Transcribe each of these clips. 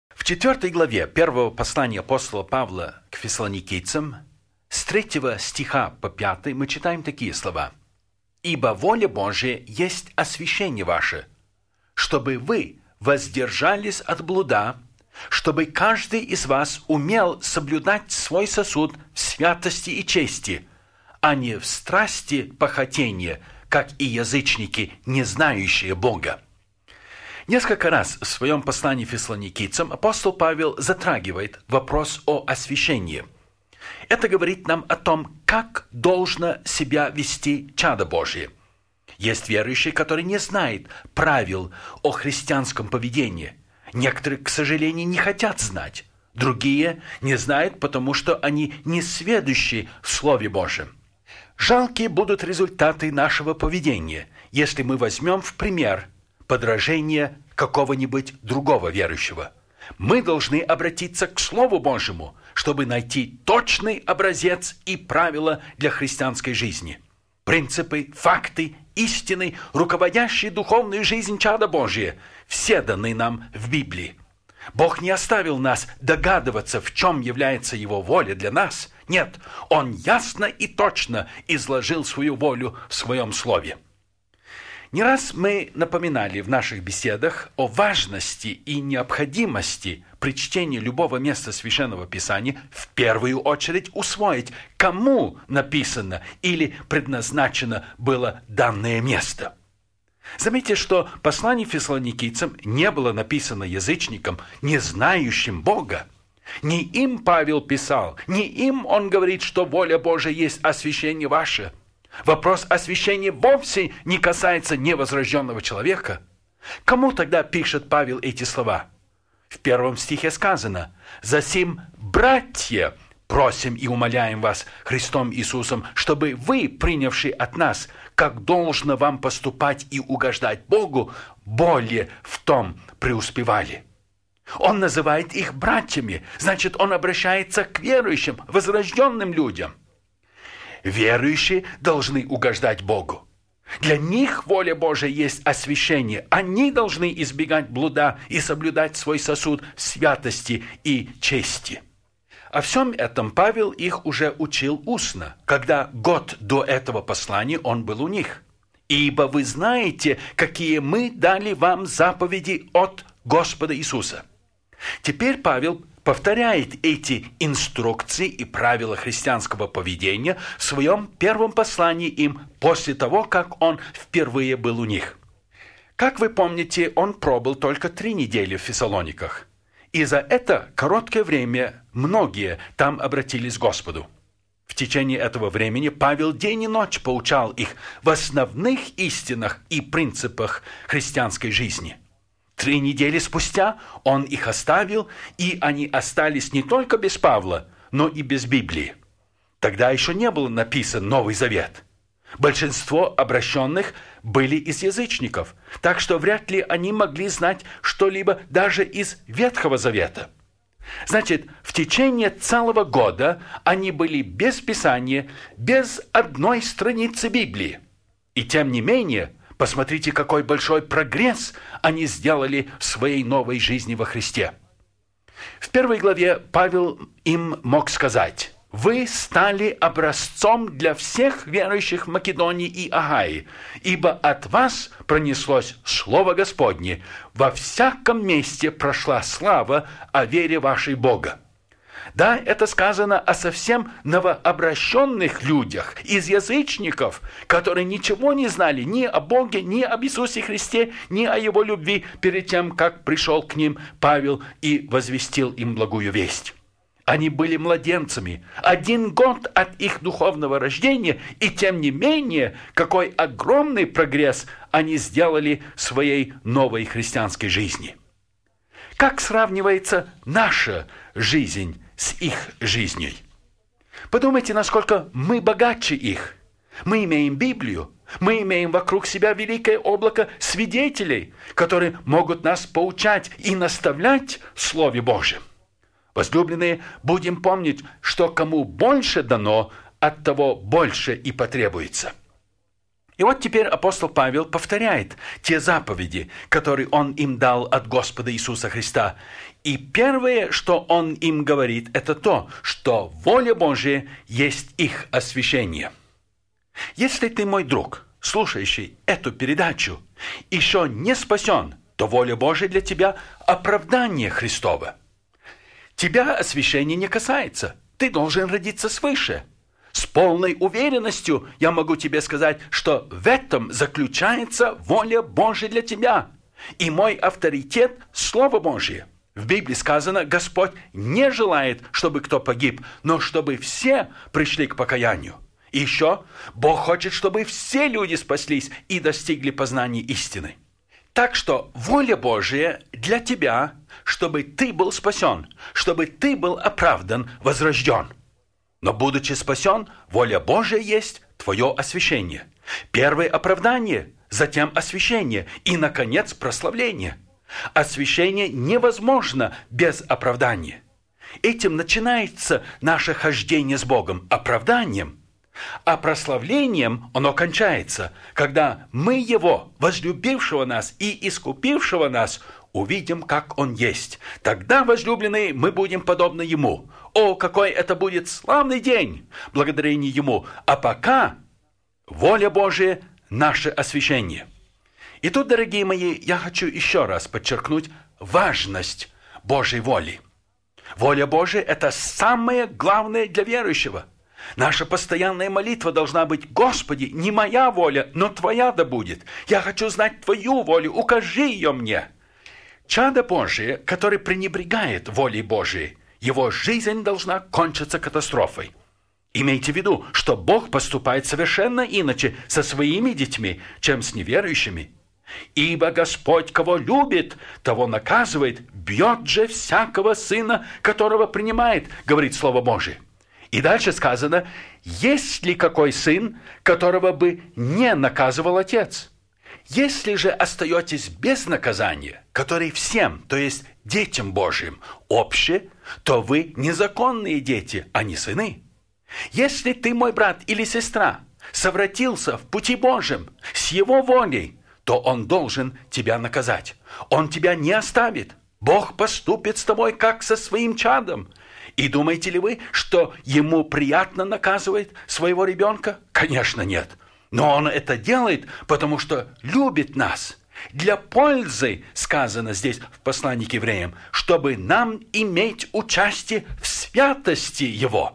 В 4 главе первого послания апостола Павла к фессалоникийцам с 3 стиха по 5 мы читаем такие слова. «Ибо воля Божия есть освящение ваше, чтобы вы воздержались от блуда, чтобы каждый из вас умел соблюдать свой сосуд в святости и чести, а не в страсти похотения, как и язычники, не знающие Бога». Несколько раз в своем послании фессалоникийцам апостол Павел затрагивает вопрос о освящении. Это говорит нам о том, как должно себя вести чадо Божие. Есть верующие, которые не знают правил о христианском поведении. Некоторые, к сожалению, не хотят знать. Другие не знают, потому что они не сведущи в Слове Божьем. Жалкие будут результаты нашего поведения, если мы возьмем в пример подражение какого-нибудь другого верующего. Мы должны обратиться к Слову Божьему, чтобы найти точный образец и правила для христианской жизни. Принципы, факты, истины, руководящие духовную жизнь чада Божия, все даны нам в Библии. Бог не оставил нас догадываться, в чем является Его воля для нас. Нет, Он ясно и точно изложил свою волю в Своем Слове. Не раз мы напоминали в наших беседах о важности и необходимости при чтении любого места Священного Писания в первую очередь усвоить, кому написано или предназначено было данное место. Заметьте, что послание фессалоникийцам не было написано язычникам, не знающим Бога. Не им Павел писал, не им он говорит, что воля Божия есть освящение ваше. Вопрос освящения вовсе не касается невозрожденного человека. Кому тогда пишет Павел эти слова? В 1 стихе сказано: «Засим, братья, просим и умоляем вас Христом Иисусом, чтобы вы, принявшие от нас, как должно вам поступать и угождать Богу, более в том преуспевали». Он называет их братьями, значит, он обращается к верующим, возрожденным людям. Верующие должны угождать Богу. Для них воля Божия есть освящение. Они должны избегать блуда и соблюдать свой сосуд в святости и чести. О всем этом Павел их уже учил устно, когда год до этого послания он был у них. «Ибо вы знаете, какие мы дали вам заповеди от Господа Иисуса». Теперь Павел повторяет эти инструкции и правила христианского поведения в своем первом послании им после того, как он впервые был у них. Как вы помните, он пробыл только 3 недели в Фессалониках. И за это короткое время многие там обратились к Господу. В течение этого времени Павел день и ночь поучал их в основных истинах и принципах христианской жизни. 3 недели спустя он их оставил, и они остались не только без Павла, но и без Библии. Тогда еще не был написан Новый Завет. Большинство обращенных были из язычников, так что вряд ли они могли знать что-либо даже из Ветхого Завета. Значит, в течение целого года они были без Писания, без одной страницы Библии. И тем не менее, посмотрите, какой большой прогресс они сделали в своей новой жизни во Христе. В 1 главе Павел им мог сказать: «Вы стали образцом для всех верующих в Македонии и Ахае, ибо от вас пронеслось Слово Господне, во всяком месте прошла слава о вере вашей Бога». Да, это сказано о совсем новообращенных людях, из язычников, которые ничего не знали ни о Боге, ни об Иисусе Христе, ни о Его любви перед тем, как пришел к ним Павел и возвестил им благую весть. Они были младенцами, 1 год от их духовного рождения, и тем не менее, какой огромный прогресс они сделали в своей новой христианской жизни. Как сравнивается наша жизнь с их жизнью? Подумайте, насколько мы богаче их. Мы имеем Библию, мы имеем вокруг себя великое облако свидетелей, которые могут нас поучать и наставлять в Слове Божьем. Возлюбленные, будем помнить, что кому больше дано, от того больше и потребуется. И вот теперь апостол Павел повторяет те заповеди, которые он им дал от Господа Иисуса Христа, И первое, что он им говорит, это то, что воля Божия есть их освящение. Если ты, мой друг, слушающий эту передачу, еще не спасен, то воля Божия для тебя – оправдание Христово. Тебя освящение не касается. Ты должен родиться свыше. С полной уверенностью я могу тебе сказать, что в этом заключается воля Божия для тебя. И мой авторитет – Слово Божие. В Библии сказано, Господь не желает, чтобы кто погиб, но чтобы все пришли к покаянию. И еще Бог хочет, чтобы все люди спаслись и достигли познания истины. Так что воля Божия для тебя, чтобы ты был спасен, чтобы ты был оправдан, возрожден. Но будучи спасен, воля Божия есть твое освящение. Первое оправдание, затем освящение и, наконец, прославление. Освящение невозможно без оправдания. Этим начинается наше хождение с Богом, оправданием. А прославлением оно кончается, когда мы Его, возлюбившего нас и искупившего нас, увидим, как Он есть. Тогда, возлюбленные, мы будем подобны Ему. О, какой это будет славный день, благодарение Ему. А пока воля Божия – наше освящение. И тут, дорогие мои, я хочу еще раз подчеркнуть важность Божьей воли. Воля Божия – это самое главное для верующего. Наша постоянная молитва должна быть: «Господи, не моя воля, но Твоя да будет. Я хочу знать Твою волю, укажи ее мне». Чадо Божие, который пренебрегает волей Божией, его жизнь должна кончиться катастрофой. Имейте в виду, что Бог поступает совершенно иначе со своими детьми, чем с неверующими. «Ибо Господь, кого любит, того наказывает, бьет же всякого сына, которого принимает», говорит Слово Божие. И дальше сказано: «Есть ли какой сын, которого бы не наказывал отец? Если же остаетесь без наказания, который всем, то есть детям Божьим, обще, то вы незаконные дети, а не сыны. Если ты, мой брат или сестра, совратился в пути Божьем с Его волей, то Он должен тебя наказать. Он тебя не оставит. Бог поступит с тобой, как со своим чадом. И думаете ли вы, что Ему приятно наказывать своего ребенка? Конечно, нет. Но Он это делает, потому что любит нас. Для пользы, сказано здесь в послании к евреям, чтобы нам иметь участие в святости Его.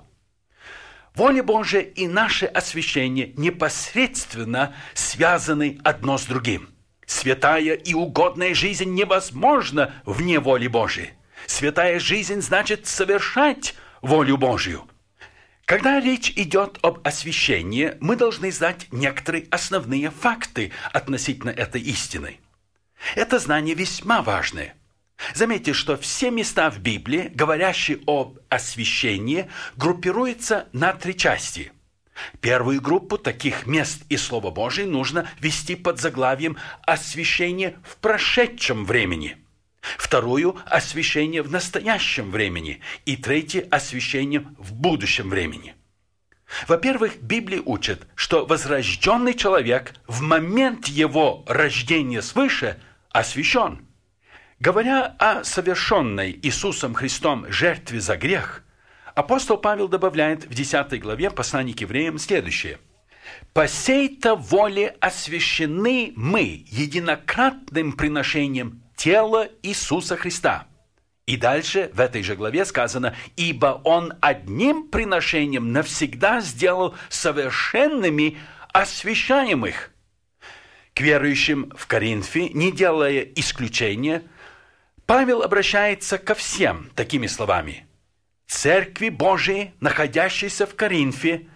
Воля Божия и наше освящение непосредственно связаны одно с другим. Святая и угодная жизнь невозможна вне воли Божией. Святая жизнь значит совершать волю Божью. Когда речь идет об освящении, мы должны знать некоторые основные факты относительно этой истины. Это знание весьма важное. Заметьте, что все места в Библии, говорящие об освящении, группируются на 3 части. Первую группу таких мест из Слова Божия нужно вести под заглавием «Освящение в прошедшем времени». Вторую – освящение в настоящем времени. И третье – освящение в будущем времени. Во-первых, Библия учит, что возрожденный человек в момент его рождения свыше освящен. Говоря о совершенной Иисусом Христом жертве за грех, апостол Павел добавляет в 10 главе послания к евреям следующее: «По сей-то воле освящены мы единократным приношением тела Иисуса Христа». И дальше в этой же главе сказано: «Ибо Он одним приношением навсегда сделал совершенными освящаемых». К верующим в Коринфе, не делая исключения, Павел обращается ко всем такими словами: «Церкви Божией, находящейся в Коринфе,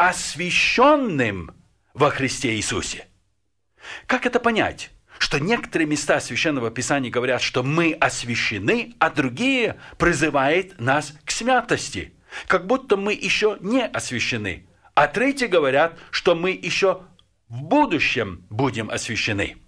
освященным во Христе Иисусе». Как это понять? Что некоторые места Священного Писания говорят, что мы освящены, а другие призывают нас к святости, как будто мы еще не освящены. А третьи говорят, что мы еще в будущем будем освящены.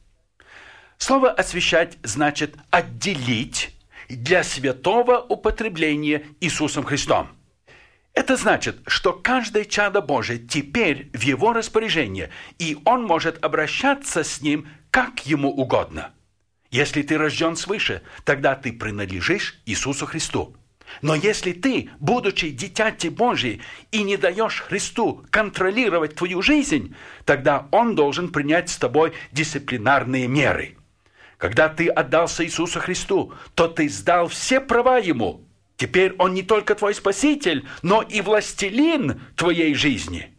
Слово «освящать» значит «отделить для святого употребления Иисусом Христом». Это значит, что каждое чадо Божие теперь в Его распоряжении, и Он может обращаться с ним как Ему угодно. Если ты рожден свыше, тогда ты принадлежишь Иисусу Христу. Но если ты, будучи дитяти Божьей, и не даешь Христу контролировать твою жизнь, тогда Он должен принять с тобой дисциплинарные меры. Когда ты отдался Иисусу Христу, то ты сдал все права Ему. Теперь Он не только твой Спаситель, но и властелин твоей жизни.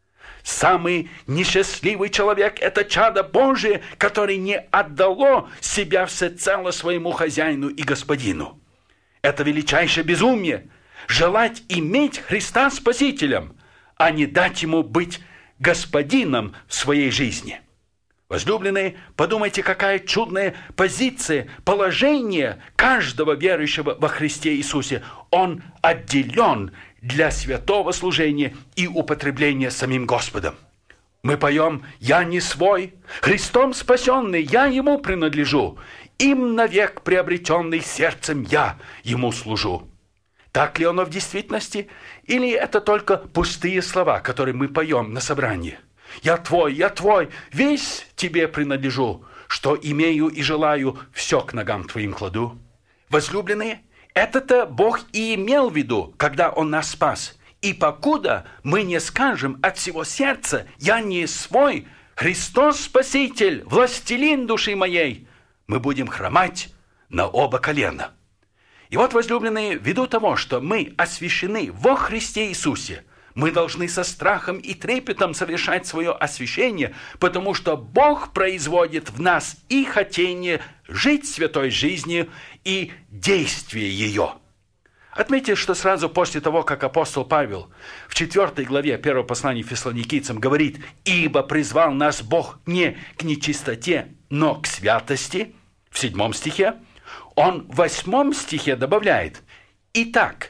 Самый несчастливый человек – это чадо Божие, которое не отдало себя всецело своему хозяину и господину. Это величайшее безумие – желать иметь Христа Спасителем, а не дать Ему быть господином в своей жизни. Возлюбленные, подумайте, какая чудная позиция, положение каждого верующего во Христе Иисусе. Он отделен для святого служения и употребления самим Господом. Мы поем «Я не свой, Христом спасенный, я Ему принадлежу, им навек приобретенный сердцем я Ему служу». Так ли оно в действительности? Или это только пустые слова, которые мы поем на собрании? «Я твой, весь тебе принадлежу, что имею и желаю, все к ногам твоим кладу». Возлюбленные, это-то Бог и имел в виду, когда Он нас спас. И покуда мы не скажем от всего сердца «Я не свой, Христос Спаситель, властелин души моей», мы будем хромать на оба колена. И вот, возлюбленные, ввиду того, что мы освящены во Христе Иисусе, мы должны со страхом и трепетом совершать свое освящение, потому что Бог производит в нас и хотение жить святой жизнью, и действие ее. Отметьте, что сразу после того, как апостол Павел в 4 главе 1 послания Фессалоникийцам говорит: «Ибо призвал нас Бог не к нечистоте, но к святости», в 7 стихе, он в 8 стихе добавляет: «Итак,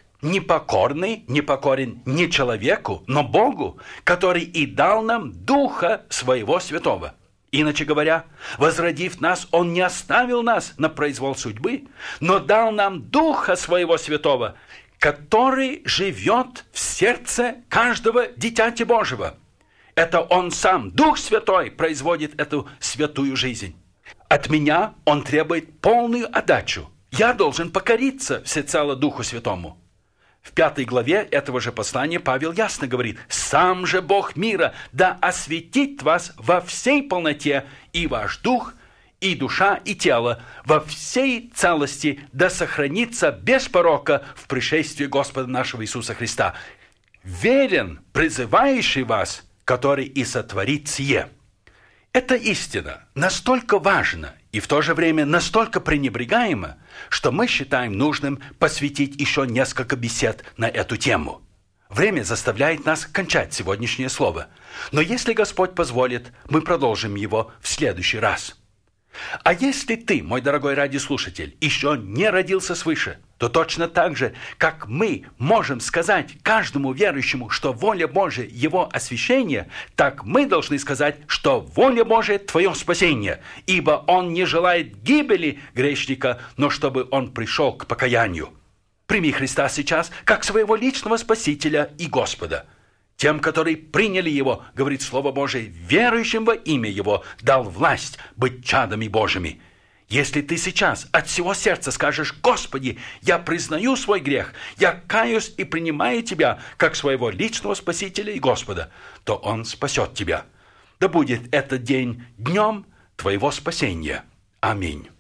непокорен не человеку, но Богу, который и дал нам Духа Своего Святого». Иначе говоря, возродив нас, Он не оставил нас на произвол судьбы, но дал нам Духа Своего Святого, который живет в сердце каждого дитяти Божьего. Это Он сам, Дух Святой, производит эту святую жизнь. От меня Он требует полную отдачу. Я должен покориться всецело Духу Святому. В 5 главе этого же послания Павел ясно говорит: «Сам же Бог мира да осветит вас во всей полноте, и ваш дух, и душа, и тело во всей целости да сохранится без порока в пришествии Господа нашего Иисуса Христа. Верен призывающий вас, который и сотворит сие». Эта истина настолько важна и в то же время настолько пренебрегаема, что мы считаем нужным посвятить еще несколько бесед на эту тему. Время заставляет нас кончать сегодняшнее слово, но если Господь позволит, мы продолжим его в следующий раз. А если ты, мой дорогой радиослушатель, еще не родился свыше, то точно так же, как мы можем сказать каждому верующему, что воля Божия – его освящение, так мы должны сказать, что воля Божия – твое спасение, ибо Он не желает гибели грешника, но чтобы он пришел к покаянию. Прими Христа сейчас как своего личного Спасителя и Господа. Тем, которые приняли Его, говорит Слово Божие, верующим во имя Его дал власть быть чадами Божьими. Если ты сейчас от всего сердца скажешь: «Господи, я признаю свой грех, я каюсь и принимаю Тебя как своего личного Спасителя и Господа», то Он спасет тебя. Да будет этот день днем твоего спасения. Аминь.